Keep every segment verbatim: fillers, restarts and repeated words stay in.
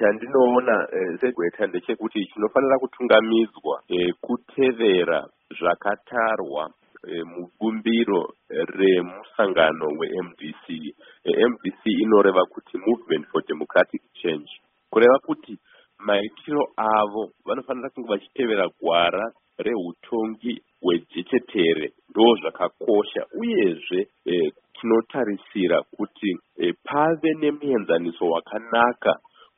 chandinoona eh, segweta ndechekuti chinofanira kutungamidzwa eh, kutevera zvakatarwa eh, mubumbiro remusangano weM D C. eh, M D C inoreva kuti Movement for Democratic Change, kureva kuti maitiro avo vanofanira kunge vachitevera gwara reutongi hwejechetere. Ndo zvakakosha uyezve eh, tinotarisira kuti eh, pave nemuenzaniso wakanaka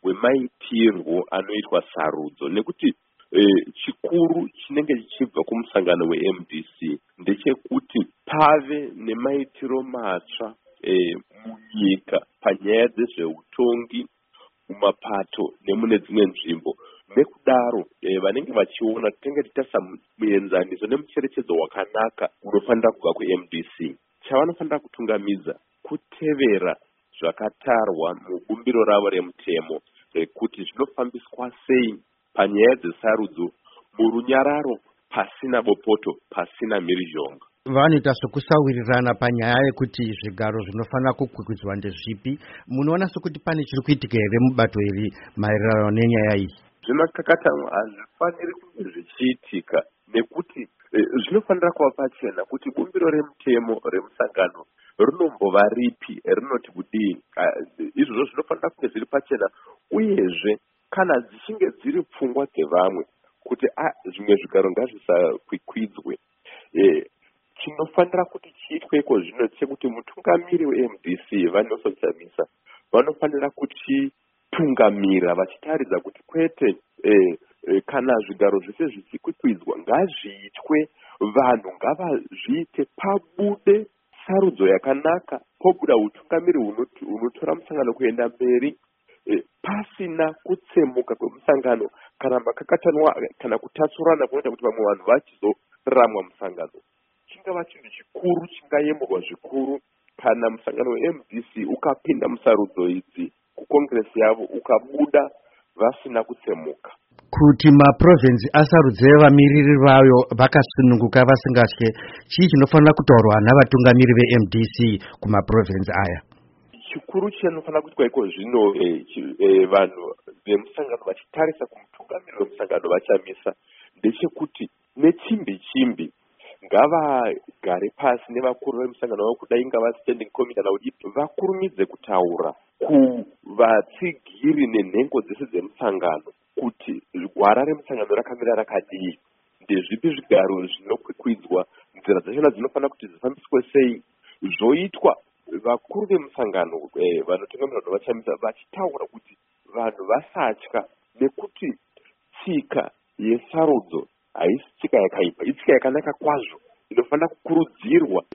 wemaitirwo anoitwa sarudzo, nekuti eh, chikuru chinenge chichibva kumusangano weM D C ndechekuti pave nemaitiro matsva eh, munyika panyaya dzezveutongi mumapato nemune dzimwe nzvimbo. Nekudaro eh, vanenge vachiona tinenge tichitarisira muenzaniso nemucherechedzo wakanaka unofanira kubva kuM D C. Chavanofanira kutungamidza kutevera zvakatarwa mubumbiro ravo remutemo rekuti zvinofambiswa sei panyaya dzesarudzo murunyararo, pasina bopoto, pasina mhirizhonga. Vanoita sokusawirirana panyaya yekuti zvigaro zvinofanira kukwikwidzwa ndezvipi. Munoona sokuti pane chiri kuitika here mubato iri maererano nenyaya iyi? Zvimakakatanwa hazvifaniri kunge zvichiitika nekuti eh, zvinofanira kuva pachena kuti bumbiro remutemo remusangano rinombova ripi, rinoti kudii. Izvozvo zvinofanira kunge zviri pachena, uyezve kana dzichinge dziri pfungwa dzevamwe kuti ah, zvimwe zvigaro ngazvisakwikwidzwe, eh, chinofanira kuti chiitweko zvino chekuti mutungamiri weM D C vaNelson Chamisa vanofanira kuchitungamira vachitaridza kuti kwete eh, eh, kana zvigaro zvese zvichikwikwidzwa ngazviitwe, vanhu ngavazviite pabude sarudzo yakanaka, pobuda utungamiri unotora musangano kuenda mberi eh, pasina kutsemuka kwemusangano kana makakatanwa kana kutatsurana kunoita kuti vamwe vanhu vachizoramwa musangano. Chingava chinhu chikuru chingayemurwa zvikuru kana musangano weM D C ukapinda musarudzo idzi kukongresi yavo ukabuda vasina kutsemuka. Kuti maprovinsi asarudze vamiriri vayo vakasununguka vasingatye, chii chinofanira kutaurwa navatungamiri veM D C kumaprovinsi aya? Chikuru chinofanira kuitwa iko zvino eh, eh, vanhu vemusangano vachitarisa kumutungamiri wemusangano vaChamisa ndechekuti nechimbi chimbi ngavagare pasi nevakuru vemusangano wavo kudai ingava standing committee kana kuti vakurumidze kutaura kuvatsigiri nenhengo dzese dzemusangano kuti gwara remusangano rakamira rakadii, ndezvipi zvigaro zvinokwikwidzwa, nzira dzachona dzinofanira kuti dzifambiswe sei, zvoitwa vakuru vemusangano eh, vanotungamirwa navaChamisa vachitaura kuti vanhu vasatya, nekuti tsika yesarudzo haisi tsika yakaipa, itsika yakanaka kwazvo inofanira kukurudzirwa